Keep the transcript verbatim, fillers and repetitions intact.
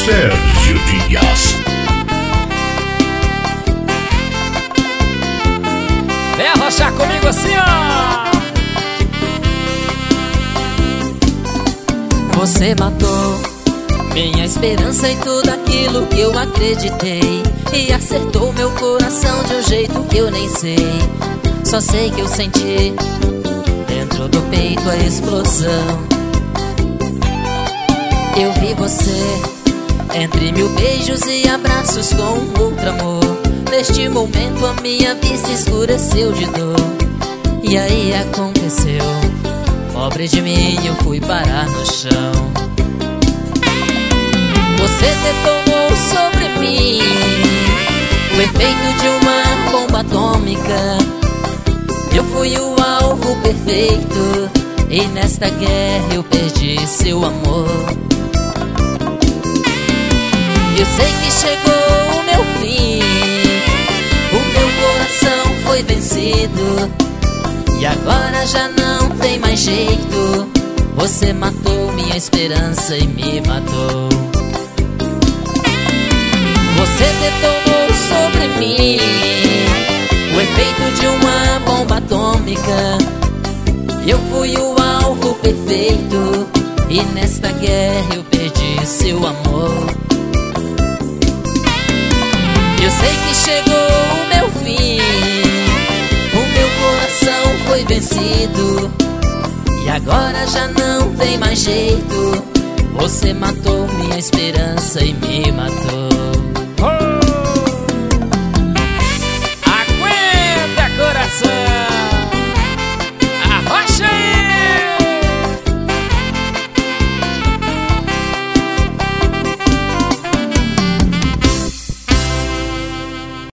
Sérgio Dias. Vem arrochar comigo assim, ó. Você matou minha esperança e tudo aquilo que eu acreditei, e acertou meu coração de um jeito que eu nem sei. Só sei que eu senti dentro do peito a explosão. Eu vi você entre mil beijos e abraços com um outro amor. Neste momento a minha vista escureceu de dor. E aí aconteceu, pobre de mim, eu fui parar no chão. Você detonou sobre mim o efeito de uma bomba atômica. Eu fui o alvo perfeito, e nesta guerra eu perdi seu amor. Eu sei que chegou o meu fim, o meu coração foi vencido, e agora já não tem mais jeito. Você matou minha esperança e me matou. Você detonou sobre mim o efeito de uma bomba atômica. Eu fui o alvo perfeito, e nesta guerra eu perdi seu amor. Eu sei que chegou o meu fim, o meu coração foi vencido, e agora já não tem mais jeito. Você matou minha esperança e me matou.